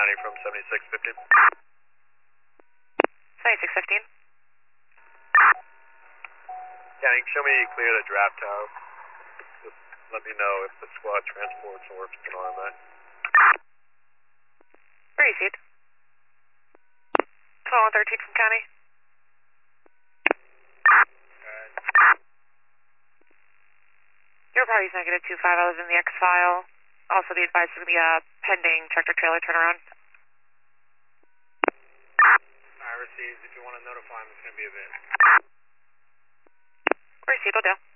County from 7615. 7615. County, show me clear the draft tower. Just let me know if the squad transports or if it's an automatic. Received. 1213 from County. Your party's negative 25. I was in the X file. Also, be advised to be a pending tractor trailer turnaround. I received. If you want to notify him, it's going to be a bit. Received, will do.